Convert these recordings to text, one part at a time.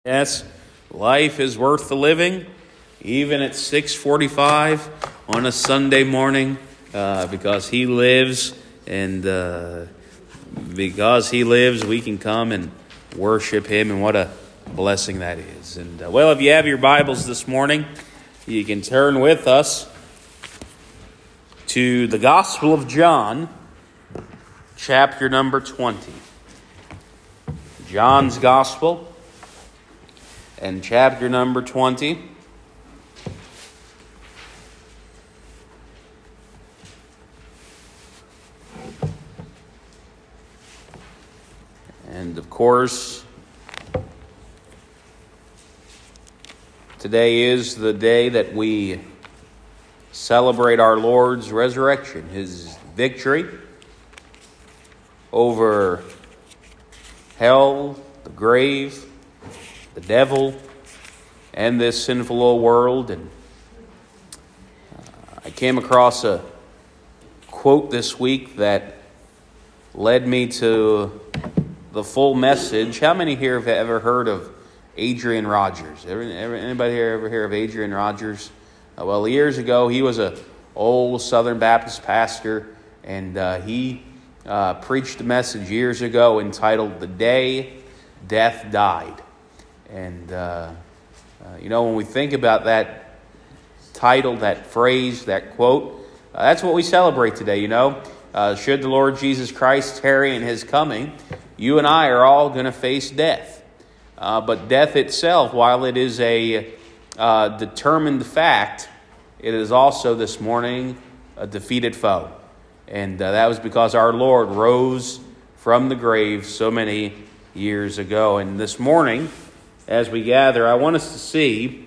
Yes, life is worth the living, even at 6:45 on a Sunday morning, because He lives, and because He lives, we can come and worship Him, and what a blessing that is. And if you have your Bibles this morning, you can turn with us to the Gospel of John, chapter number 20. John's Gospel, and chapter number 20. And of course, today is the day that we celebrate our Lord's resurrection, His victory over hell, the grave, the devil, and this sinful old world. And I came across a quote this week that led me to the full message. How many here have ever heard of Adrian Rogers? Anybody here ever hear of Adrian Rogers? Years ago, he was an old Southern Baptist pastor, and he preached a message years ago entitled "The Day Death Died." And, when we think about that title, that phrase, that quote, that's what we celebrate today, Should the Lord Jesus Christ tarry in His coming, you and I are all going to face death. But death itself, while it is a determined fact, it is also this morning a defeated foe. And that was because our Lord rose from the grave so many years ago. And this morning, as we gather, I want us to see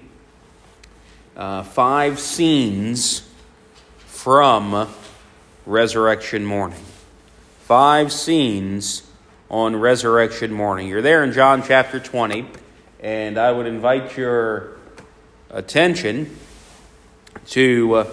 5 scenes from Resurrection Morning. 5 scenes on Resurrection Morning. You're there in John chapter 20, and I would invite your attention to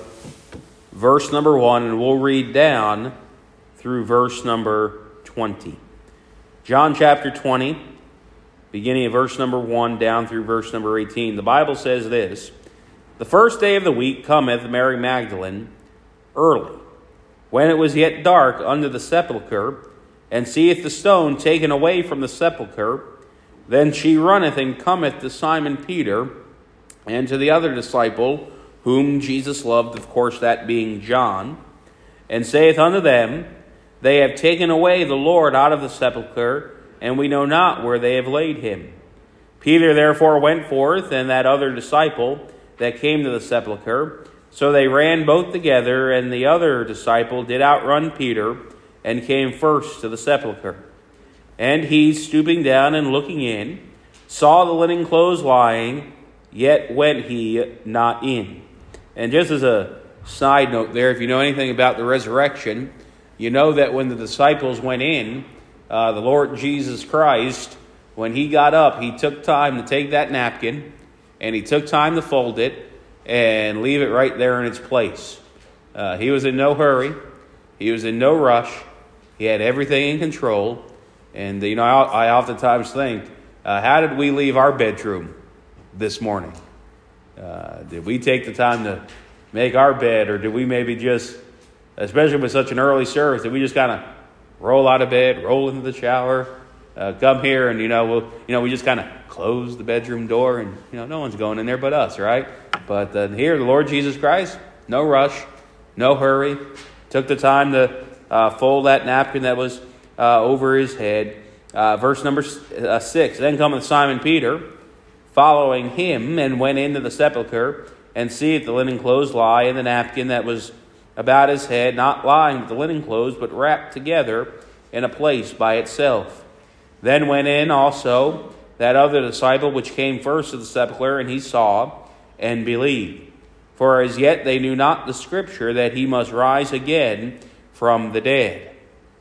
verse number 1, and we'll read down through verse number 20. John chapter 20, beginning of verse number 1 down through verse number 18. The Bible says this: "The first day of the week cometh Mary Magdalene early, when it was yet dark, unto the sepulchre, and seeth the stone taken away from the sepulchre. Then she runneth and cometh to Simon Peter, and to the other disciple, whom Jesus loved," of course that being John, "and saith unto them, They have taken away the Lord out of the sepulchre, and we know not where they have laid him. Peter therefore went forth, and that other disciple that came to the sepulchre. So they ran both together, and the other disciple did outrun Peter, and came first to the sepulchre. And he, stooping down and looking in, saw the linen clothes lying, yet went he not in." And just as a side note there, if you know anything about the resurrection, you know that when the disciples went in, the Lord Jesus Christ, when He got up, He took time to take that napkin, and He took time to fold it and leave it right there in its place. He was in no hurry. He was in no rush. He had everything in control. And, I oftentimes think, how did we leave our bedroom this morning? Did we take the time to make our bed, or did we maybe just, especially with such an early service, did we just kind of roll out of bed, roll into the shower, come here, and we just kind of close the bedroom door, and no one's going in there but us, right? But here, the Lord Jesus Christ, no rush, no hurry, took the time to fold that napkin that was over His head. Verse number 6: "Then cometh Simon Peter, following Him, and went into the sepulchre, and seeth the linen clothes lie, and the napkin that was about His head, not lying with the linen clothes, but wrapped together in a place by itself. Then went in also that other disciple which came first to the sepulchre, and he saw and believed. For as yet they knew not the scripture, that He must rise again from the dead.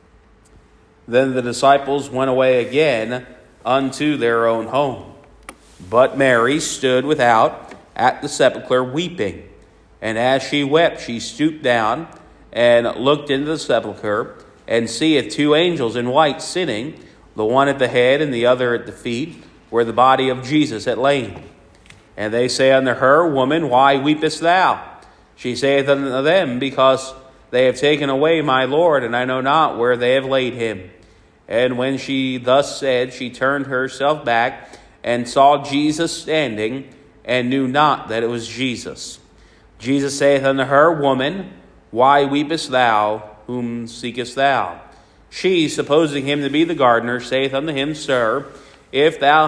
Then the disciples went away again unto their own home. But Mary stood without at the sepulchre weeping. And as she wept, she stooped down and looked into the sepulchre, and seeth 2 angels in white sitting, the one at the head and the other at the feet, where the body of Jesus had lain. And they say unto her, Woman, why weepest thou? She saith unto them, Because they have taken away my Lord, and I know not where they have laid him. And when she thus said, she turned herself back, and saw Jesus standing, and knew not that it was Jesus. Jesus saith unto her, Woman, why weepest thou? Whom seekest thou? She, supposing him to be the gardener, saith unto him, Sir, if thou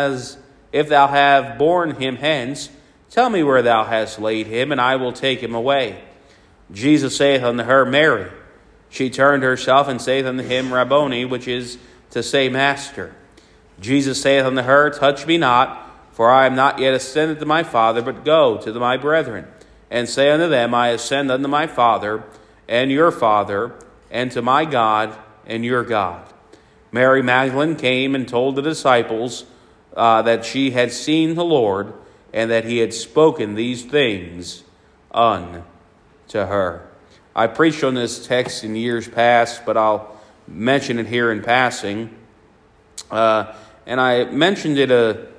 have borne him hence, tell me where thou hast laid him, and I will take him away. Jesus saith unto her, Mary. She turned herself and saith unto him, Rabboni, which is to say, Master. Jesus saith unto her, Touch me not, for I am not yet ascended to my Father, but go to my brethren, and say unto them, I ascend unto my Father and your Father, and to my God and your God. Mary Magdalene came and told the disciples that she had seen the Lord, and that he had spoken these things unto her. I preached on this text in years past, but I'll mention it here in passing. And I mentioned it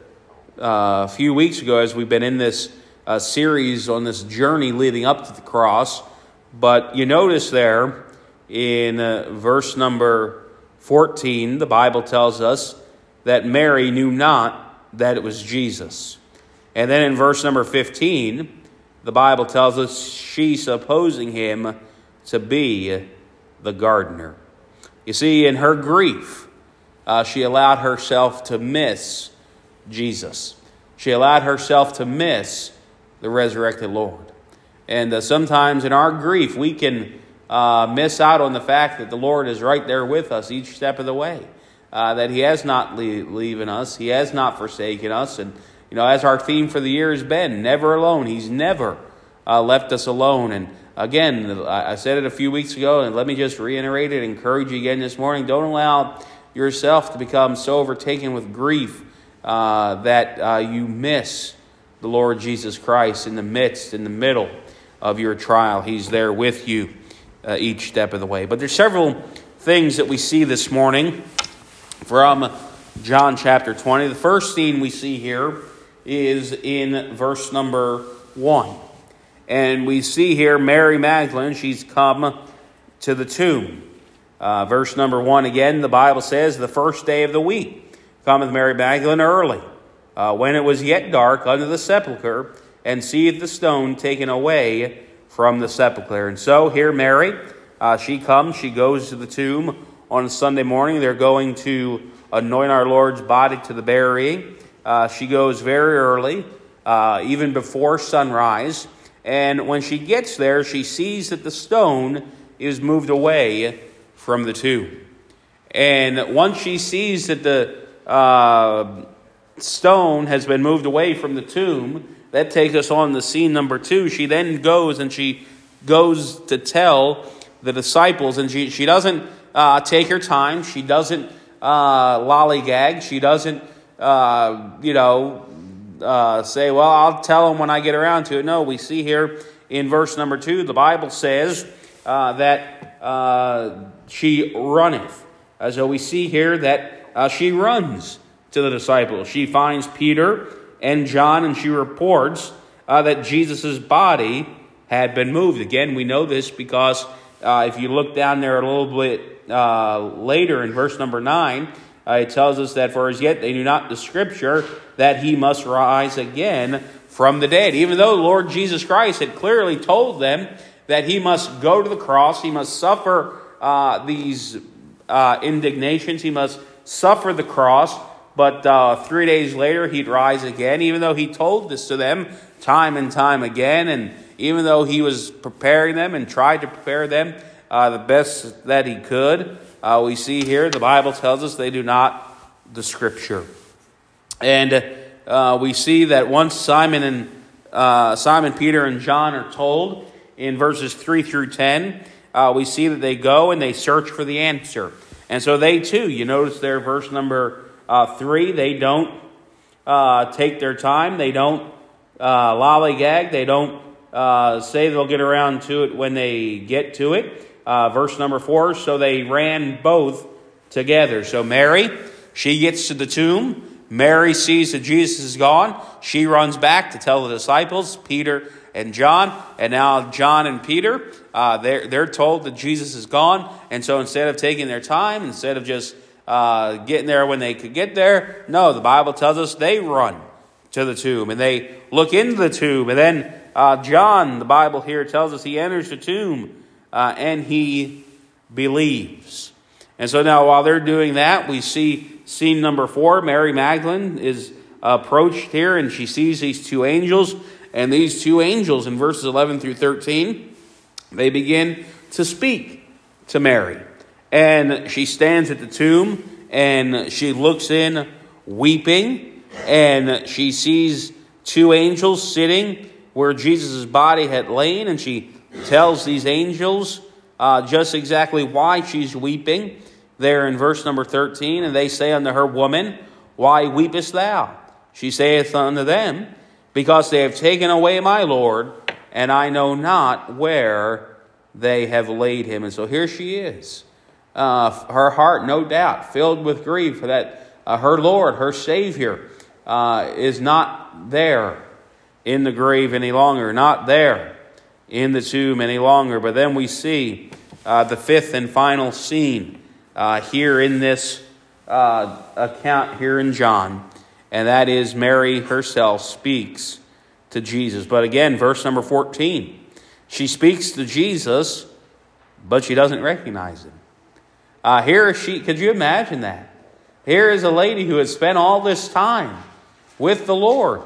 a few weeks ago as we've been in this series on this journey leading up to the cross. But you notice there in verse number 14, the Bible tells us that Mary knew not that it was Jesus. And then in verse number 15, the Bible tells us she supposing him to be the gardener. You see, in her grief, she allowed herself to miss Jesus. She allowed herself to miss the resurrected Lord. And sometimes in our grief, we can miss out on the fact that the Lord is right there with us each step of the way. That he has not leaving us. He has not forsaken us. And, as our theme for the year has been, never alone. He's never left us alone. And again, I said it a few weeks ago, and let me just reiterate it, encourage you again this morning. Don't allow yourself to become so overtaken with grief that you miss the Lord Jesus Christ in the middle of your trial. He's there with you each step of the way. But there's several things that we see this morning from John chapter 20. The first scene we see here is in verse number 1. And we see here Mary Magdalene, she's come to the tomb. Verse number 1 again, the Bible says, the first day of the week, cometh Mary Magdalene early, when it was yet dark, unto the sepulchre, and seeth the stone taken away from the sepulchre. And so here Mary, she goes to the tomb on Sunday morning. They're going to anoint our Lord's body to the burying. She goes very early, even before sunrise. And when she gets there, she sees that the stone is moved away from the tomb. And once she sees that the stone has been moved away from the tomb, that takes us on to scene number 2. She then goes to tell the disciples, and she doesn't take her time. She doesn't lollygag. She doesn't, say, well, I'll tell them when I get around to it. No, we see here in verse number 2, the Bible says that she runneth. So we see here that she runs to the disciples. She finds Peter and John, and she reports that Jesus' body had been moved. Again, we know this because if you look down there a little bit later in verse number 9, it tells us that for as yet they knew not the Scripture that he must rise again from the dead. Even though the Lord Jesus Christ had clearly told them that he must go to the cross, he must suffer these indignations, he must suffer the cross, but 3 days later he'd rise again. Even though he told this to them time and time again, and even though he was preparing them and tried to prepare them the best that he could, we see here the Bible tells us they do not the Scripture. And we see that once Simon, Peter, and John are told in verses 3 through 10, we see that they go and they search for the answer. And so they too, you notice there, verse number 3, they don't take their time. They don't lollygag. They don't say they'll get around to it when they get to it. Verse number 4, so they ran both together. So Mary, she gets to the tomb. Mary sees that Jesus is gone, she runs back to tell the disciples, Peter and John. And now John and Peter, they're told that Jesus is gone. And so instead of taking their time, instead of just getting there when they could get there, no, the Bible tells us they run to the tomb and they look into the tomb. And then John, the Bible here tells us, he enters the tomb and he believes. And so now while they're doing that, we see scene number 4. Mary Magdalene is approached here and she sees these two angels. And these two angels in verses 11 through 13, they begin to speak to Mary. And she stands at the tomb and she looks in weeping. And she sees two angels sitting where Jesus' body had lain. And she tells these angels just exactly why she's weeping. There in verse number 13, and they say unto her, Woman, why weepest thou? She saith unto them, Because they have taken away my Lord, and I know not where they have laid him. And so here she is. Her heart, no doubt, filled with grief for that her Lord, her Savior, is not there in the grave any longer, not there in the tomb any longer. But then we see the fifth and final scene here in this account here in John, and that is Mary herself speaks to Jesus. But again, verse number 14, she speaks to Jesus, but she doesn't recognize him. Here she, could you imagine that? Here is a lady who had spent all this time with the Lord,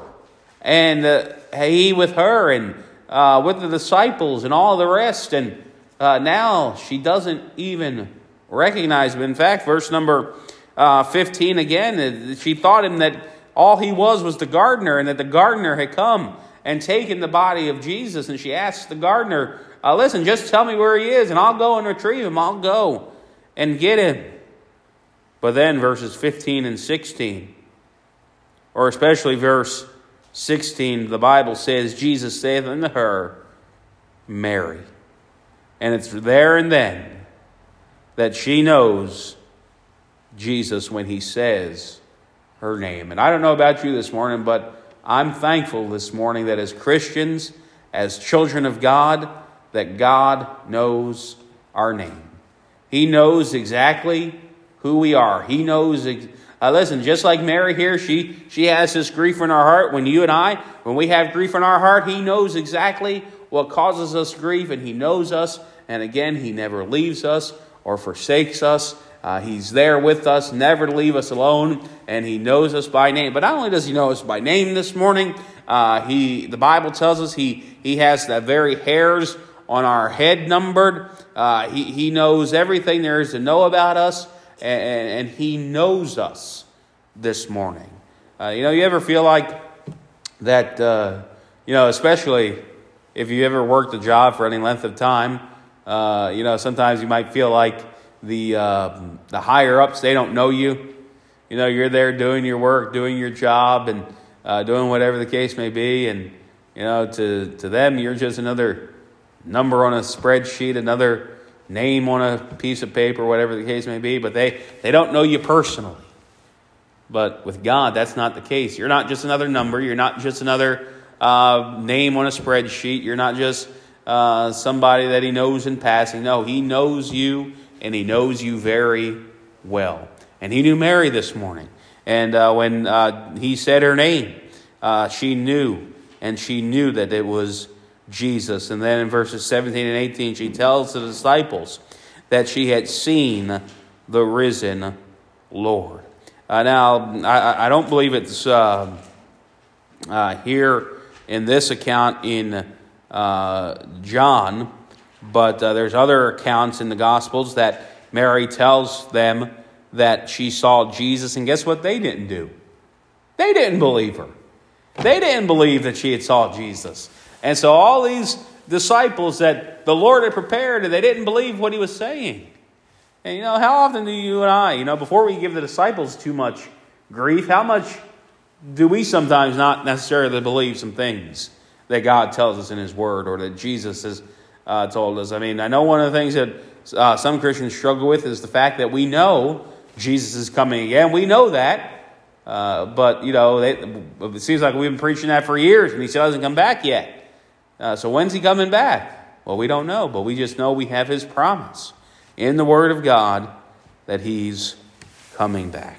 and he with her, and with the disciples, and all the rest, and now she doesn't even recognize him. In fact, verse number 15 again, she thought him that all he was the gardener, and that the gardener had come and taken the body of Jesus. And she asked the gardener, listen, just tell me where he is, and I'll go and retrieve him. I'll go and get him. But then verses 15 and 16, or especially verse 16, the Bible says, Jesus saith unto her, Mary. And it's there and then that she knows Jesus when he says her name. And I don't know about you this morning, but I'm thankful this morning that as Christians, as children of God, that God knows our name. He knows exactly who we are. He knows, listen, just like Mary here, she has this grief in our heart. When you and I, when we have grief in our heart, he knows exactly what causes us grief, and he knows us. And again, he never leaves us or forsakes us. He's there with us, never to leave us alone, and he knows us by name. But not only does he know us by name this morning, the Bible tells us he has the very hairs on our head numbered. He knows everything there is to know about us, and he knows us this morning. You ever feel like that, especially if you ever worked a job for any length of time, sometimes you might feel like the higher ups, they don't know you. You're there doing your work, doing your job, and doing whatever the case may be. And, to them, you're just another number on a spreadsheet, another name on a piece of paper, whatever the case may be. But they don't know you personally. But with God, that's not the case. You're not just another number. You're not just another name on a spreadsheet. You're not just somebody that he knows in passing. No, he knows you, and he knows you very well. And he knew Mary this morning. And when he said her name, she knew. And she knew that it was Jesus. And then in verses 17 and 18, she tells the disciples that she had seen the risen Lord. Now, I don't believe it's here in this account in John, but there's other accounts in the Gospels that Mary tells them that she saw Jesus. And guess what they didn't do? They didn't believe her. They didn't believe that she had saw Jesus. And so all these disciples that the Lord had prepared, and they didn't believe what he was saying. And how often do you and I, before we give the disciples too much grief, how much do we sometimes not necessarily believe some things that God tells us in his word, or that Jesus has told us? I know one of the things that some Christians struggle with is the fact that we know Jesus is coming again. We know that. But, it seems like we've been preaching that for years, and he still hasn't come back yet. So when's he coming back? Well, we don't know, but we just know we have his promise in the Word of God that he's coming back.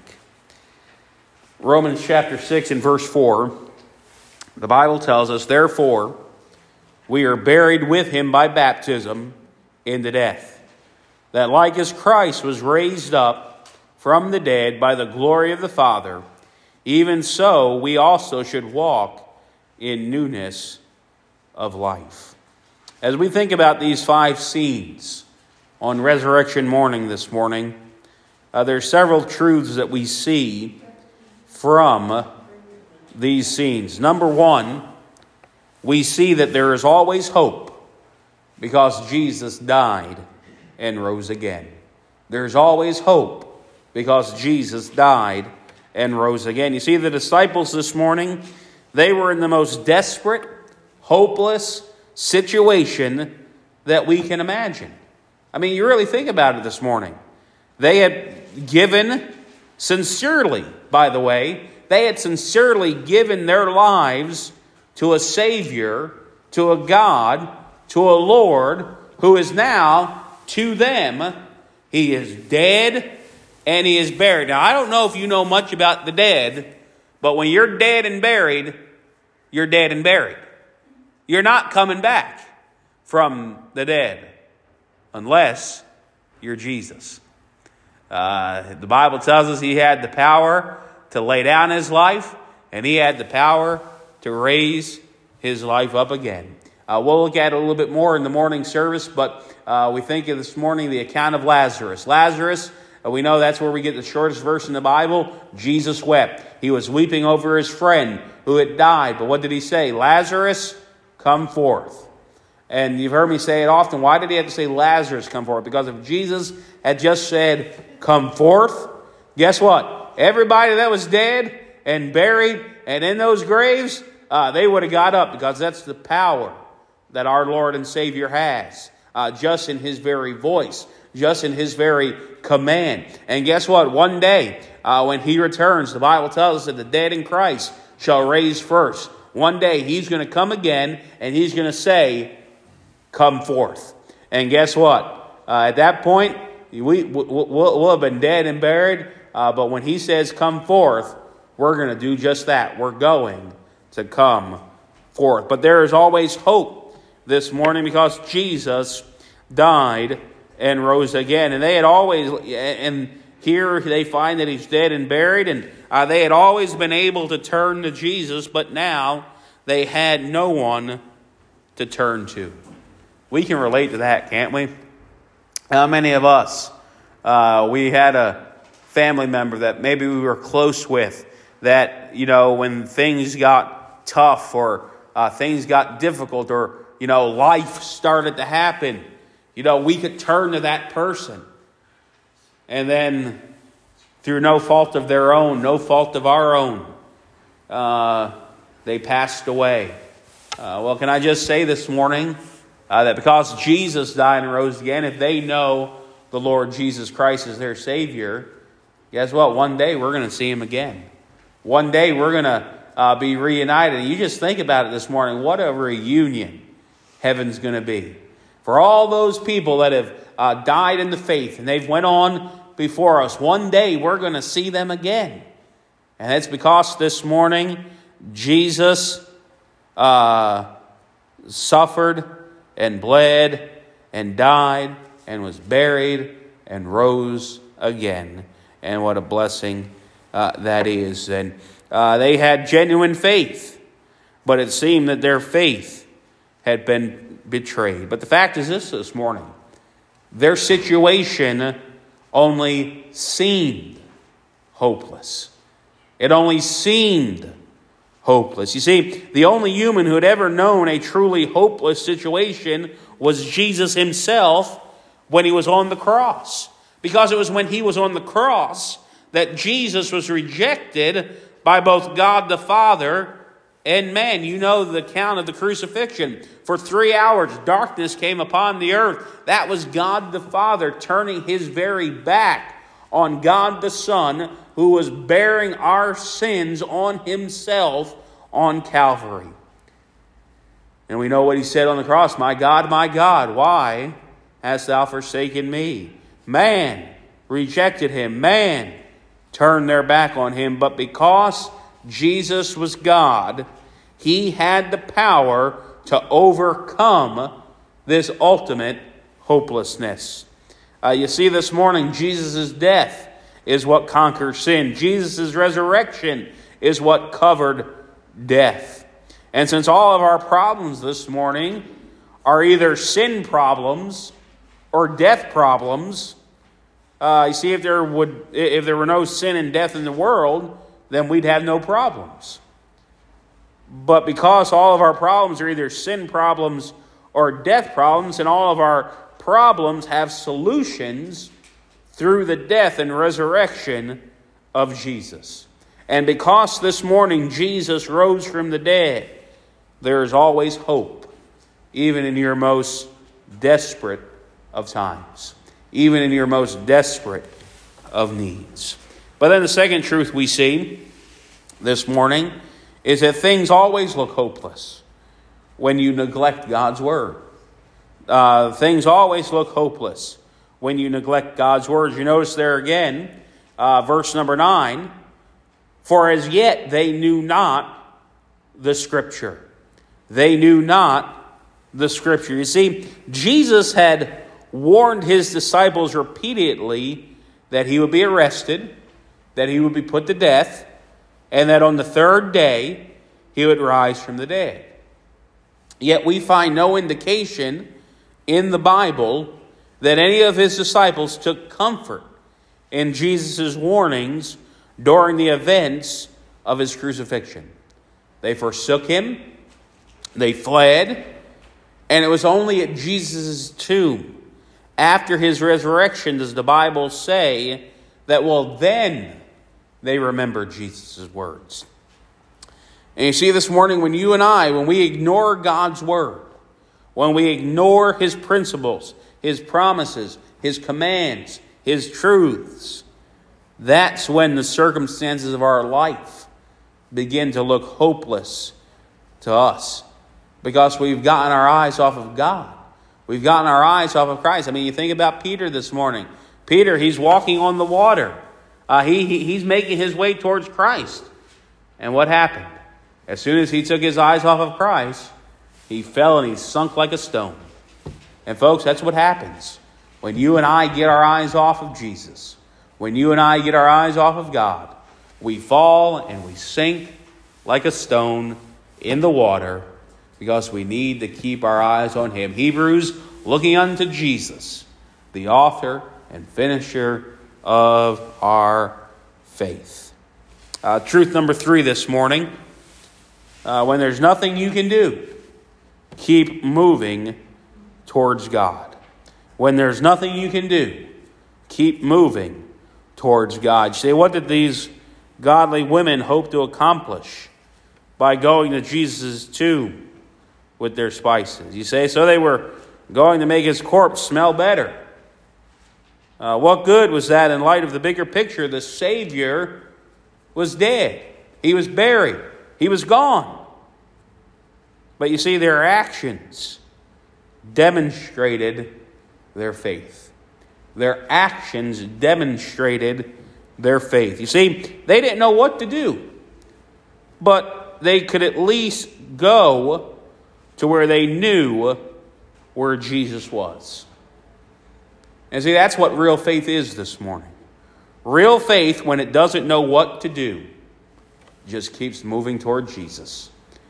Romans chapter 6 and verse 4, the Bible tells us, "Therefore, we are buried with him by baptism into death, that like as Christ was raised up from the dead by the glory of the Father, even so we also should walk in newness of life." As we think about these 5 scenes on resurrection morning this morning, there are several truths that we see from these scenes. Number 1, we see that there is always hope because Jesus died and rose again. There's always hope because Jesus died and rose again. You see, the disciples this morning, they were in the most desperate, hopeless situation that we can imagine. I mean, you really think about it this morning. They had given sincerely, by the way, they had sincerely given their lives to a Savior, to a God, to a Lord, who is now, to them, he is dead and he is buried. Now, I don't know if you know much about the dead, but when you're dead and buried, you're dead and buried. You're not coming back from the dead unless you're Jesus. The Bible tells us he had the power to lay down his life, and he had the power to raise his life up again. We'll look at it a little bit more in the morning service, but we think of this morning the account of Lazarus. Lazarus, we know that's where we get the shortest verse in the Bible. Jesus wept. He was weeping over his friend who had died. But what did he say? Lazarus, come forth. And you've heard me say it often. Why did he have to say Lazarus, come forth? Because if Jesus had just said, come forth, guess what? Everybody that was dead and buried and in those graves, they would have got up, because that's the power that our Lord and Savior has, just in his very voice, just in his very command. And guess what? One day, when he returns, the Bible tells us that the dead in Christ shall raise first. One day, he's going to come again, and he's going to say, come forth. And guess what? At that point, we'll have been dead and buried, but when he says come forth, we're going to do just that. We're going to come forth. But there is always hope this morning, because Jesus died and rose again. And they had always, and here they find that he's dead and buried, and they had always been able to turn to Jesus, but now they had no one to turn to. We can relate to that, can't we? How many of us, we had a family member that maybe we were close with, that, when things got tough or things got difficult, or, life started to happen, we could turn to that person. And then, through no fault of their own, no fault of our own, they passed away. Well, can I just say this morning that because Jesus died and rose again, if they know the Lord Jesus Christ is their Savior, guess what? One day we're going to see him again. One day we're going to be reunited. And you just think about it this morning, what a reunion heaven's going to be. For all those people that have died in the faith and they've went on before us, one day we're going to see them again. And that's because this morning Jesus suffered and bled and died and was buried and rose again. And what a blessing that is. And they had genuine faith, but it seemed that their faith had been betrayed. But the fact is this morning, their situation only seemed hopeless. It only seemed hopeless. You see, the only human who had ever known a truly hopeless situation was Jesus himself when he was on the cross. Because it was when he was on the cross that Jesus was rejected by both God the Father and man. You know the account of the crucifixion. For 3 hours, darkness came upon the earth. That was God the Father turning his very back on God the Son who was bearing our sins on himself on Calvary. And we know what he said on the cross, my God, why hast thou forsaken me? Man rejected him. Man turned their back on him. But because Jesus was God, he had the power to overcome this ultimate hopelessness. You see, this morning, Jesus' death is what conquers sin. Jesus' resurrection is what covered death. And since all of our problems this morning are either sin problems or death problems, you see, if there were no sin and death in the world, then we'd have no problems. But because all of our problems are either sin problems or death problems, and all of our problems have solutions through the death and resurrection of Jesus. And because this morning Jesus rose from the dead, there is always hope, even in your most desperate of times, even in your most desperate of needs. But then the second truth we see this morning is that things always look hopeless when you neglect God's word. Things always look hopeless when you neglect God's word. You notice there again, verse number 9, for as yet they knew not the Scripture. They knew not the Scripture. You see, Jesus had warned his disciples repeatedly that he would be arrested, that he would be put to death, and that on the third day he would rise from the dead. Yet we find no indication in the Bible that any of his disciples took comfort in Jesus' warnings during the events of his crucifixion. They forsook him, they fled, and it was only at Jesus' tomb, after his resurrection, does the Bible say that, well, then they remembered Jesus' words. And you see, this morning, when we ignore God's word, when we ignore his principles, his promises, his commands, his truths, that's when the circumstances of our life begin to look hopeless to us, because we've gotten our eyes off of God. We've gotten our eyes off of Christ. I mean, you think about Peter this morning. Peter, he's walking on the water. He's making his way towards Christ. And what happened? As soon as he took his eyes off of Christ, he fell and he sunk like a stone. And folks, that's what happens when you and I get our eyes off of Jesus. When you and I get our eyes off of God, we fall and we sink like a stone in the water, because we need to keep our eyes on him. Hebrews, looking unto Jesus, the author and finisher of our faith. Truth number 3 this morning. When there's nothing you can do, keep moving towards God. When there's nothing you can do, keep moving towards God. You say, what did these godly women hope to accomplish by going to Jesus' tomb with their spices? You say, so they were going to make his corpse smell better. What good was that in light of the bigger picture? The Savior was dead. He was buried. He was gone. But you see, their actions demonstrated their faith. Their actions demonstrated their faith. You see, they didn't know what to do, but they could at least go to where they knew where Jesus was. And see, that's what real faith is this morning. Real faith, when it doesn't know what to do, just keeps moving toward Jesus.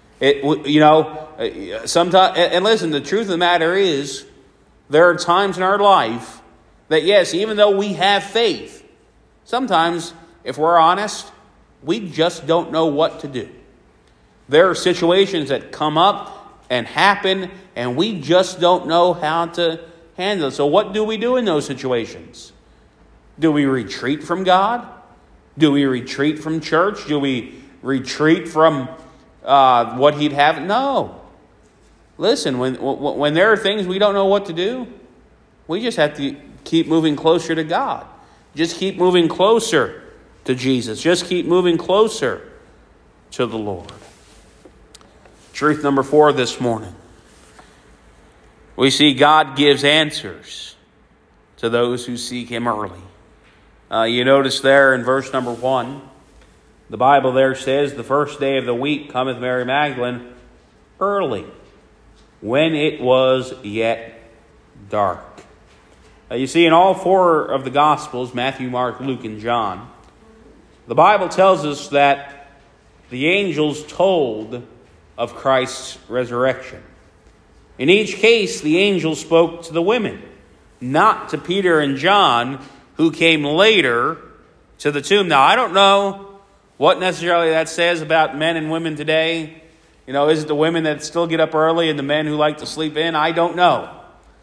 Sometimes, and listen, the truth of the matter is, there are times in our life that, yes, even though we have faith, sometimes, if we're honest, we just don't know what to do. There are situations that come up and happen, and we just don't know how to handle it. So what do we do in those situations? Do we retreat from God? Do we retreat from church? Do we retreat from what he'd have? No. Listen, when there are things we don't know what to do, we just have to keep moving closer to God. Just keep moving closer to Jesus. Just keep moving closer to the Lord. Truth number 4 this morning. We see God gives answers to those who seek Him early. You notice there in verse number 1, the Bible there says, the first day of the week cometh Mary Magdalene early, when it was yet dark. You see, in all 4 of the Gospels, Matthew, Mark, Luke, and John, the Bible tells us that the angels told of Christ's resurrection. In each case, the angels spoke to the women, not to Peter and John, who came later to the tomb. Now, I don't know what necessarily that says about men and women today. Is it the women that still get up early and the men who like to sleep in? I don't know.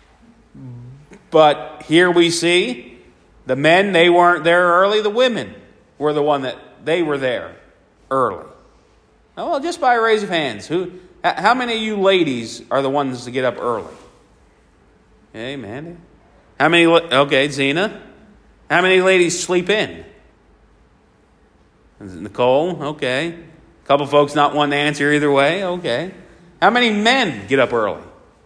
But here we see the men, they weren't there early. The women were the one that they were there early. Oh, well, just by a raise of hands, how many of you ladies are the ones to get up early? Hey, Mandy. How many? Okay, Zena. How many ladies sleep in? Nicole. Okay. A couple folks not wanting to answer either way. Okay. How many men get up early?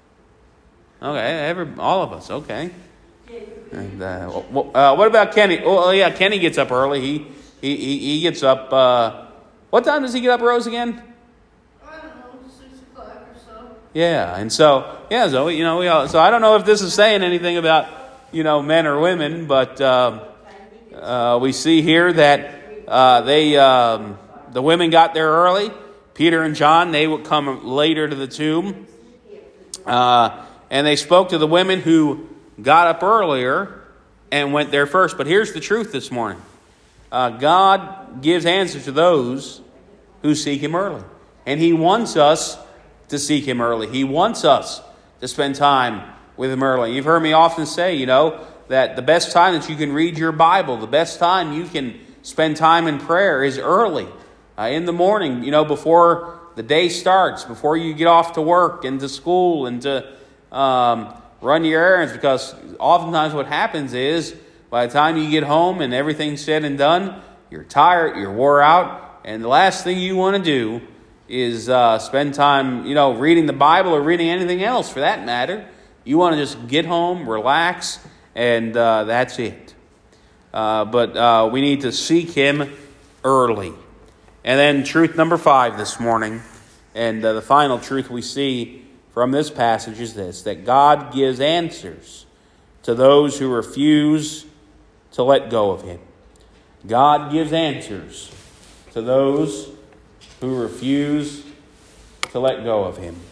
Okay, all of us. Okay. And what about Kenny? Oh, yeah, Kenny gets up early. He gets up. What time does he get up, Rose, again? I don't know, 6 o'clock or so. Yeah, and so so I don't know if this is saying anything about men or women, but we see here that the women got there early. Peter and John, they would come later to the tomb, and they spoke to the women who got up earlier and went there first. But here's the truth this morning. God gives answers to those who seek Him early. And He wants us to seek Him early. He wants us to spend time with Him early. You've heard me often say, that the best time that you can read your Bible, the best time you can spend time in prayer is early. In the morning, before the day starts, before you get off to work and to school and to run your errands. Because oftentimes what happens is, by the time you get home and everything's said and done, you're tired, you're wore out, and the last thing you want to do is spend time, reading the Bible or reading anything else for that matter. You want to just get home, relax, and that's it. But we need to seek Him early. And then truth number 5 this morning, and the final truth we see from this passage is this, that God gives answers to those who refuse to let go of Him. God gives answers to those who refuse to let go of Him.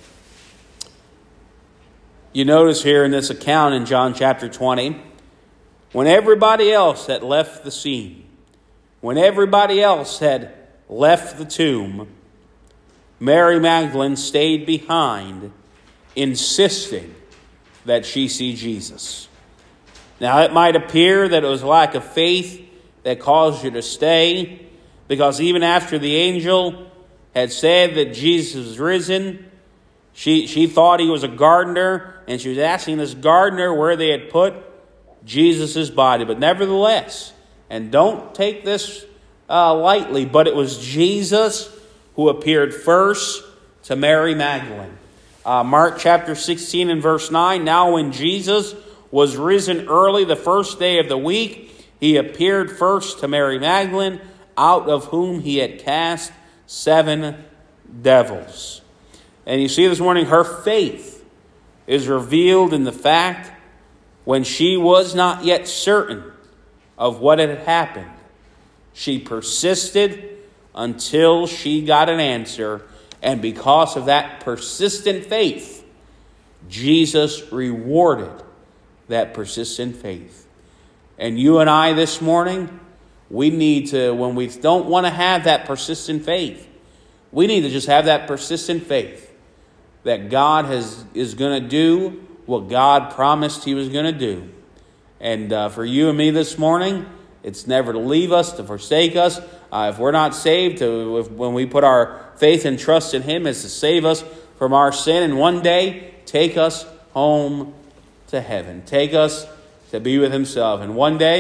You notice here in this account in John chapter 20, when everybody else had left the scene, when everybody else had left the tomb, Mary Magdalene stayed behind, insisting that she see Jesus. Now, it might appear that it was lack of faith that caused her to stay, because even after the angel had said that Jesus was risen, she thought he was a gardener, and she was asking this gardener where they had put Jesus' body. But nevertheless, and don't take this lightly, but it was Jesus who appeared first to Mary Magdalene. Mark chapter 16 and verse 9, now when Jesus was risen early the first day of the week, He appeared first to Mary Magdalene, out of whom He had cast 7 devils. And you see this morning, her faith is revealed in the fact when she was not yet certain of what had happened, she persisted until she got an answer. And because of that persistent faith, Jesus rewarded that persistent faith. And you and I this morning, we need to, when we don't want to have that persistent faith, we need to just have that persistent faith that God is going to do what God promised He was going to do. And for you and me this morning, it's never to leave us, to forsake us. If we're not saved, when we put our faith and trust in Him, is to save us from our sin and one day take us home to heaven. Take us to be with Himself. And one day,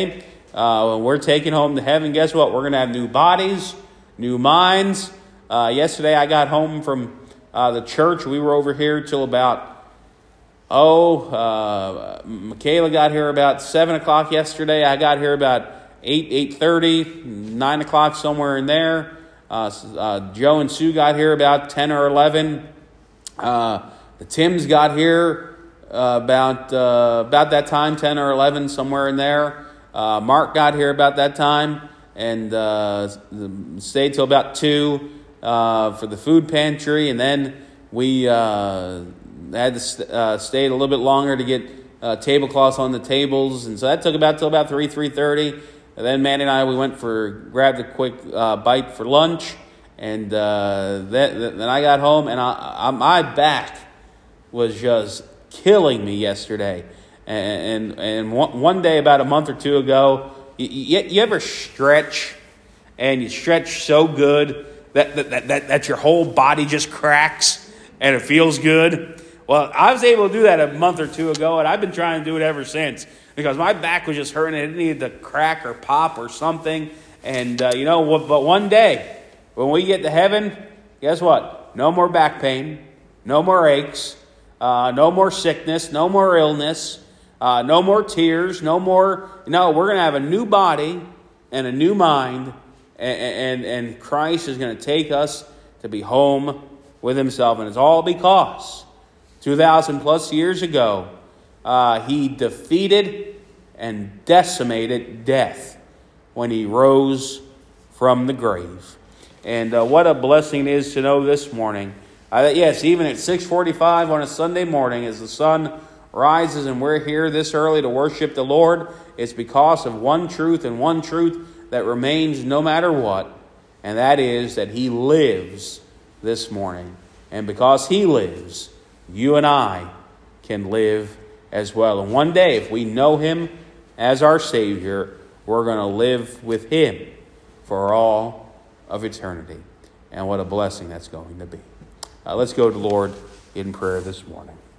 When we're taken home to heaven, guess what? We're going to have new bodies, new minds. Yesterday I got home from the church. We were over here till about, Michaela got here about 7 o'clock yesterday. I got here about 8:30, 9 o'clock, somewhere in there. Joe and Sue got here about 10 or 11. The Tims got here about that time, 10 or 11, somewhere in there. Mark got here about that time and stayed till about 2 for the food pantry, and then we had to stay a little bit longer to get tablecloths on the tables, and so that took till about 3:30. And then Manny and I, we grabbed a quick bite for lunch, and then I got home, and my back was just killing me yesterday. And one day about a month or two ago, you ever stretch, and you stretch so good that your whole body just cracks and it feels good? Well, I was able to do that a month or two ago, and I've been trying to do it ever since because my back was just hurting. It needed to crack or pop or something. And, but one day when we get to heaven, guess what? No more back pain, no more aches, no more sickness, no more illness, no more tears, no, we're going to have a new body and a new mind, and Christ is going to take us to be home with himself. And it's all because 2,000 plus years ago, he defeated and decimated death when he rose from the grave. And what a blessing it is to know this morning. Yes, even at 6:45 on a Sunday morning, as the sun rises and we're here this early to worship the Lord, it's because of one truth and one truth that remains no matter what, and that is that he lives this morning. And because he lives, you and I can live as well. And one day, if we know him as our Savior, we're going to live with him for all of eternity. And what a blessing that's going to be. Let's go to the Lord in prayer this morning.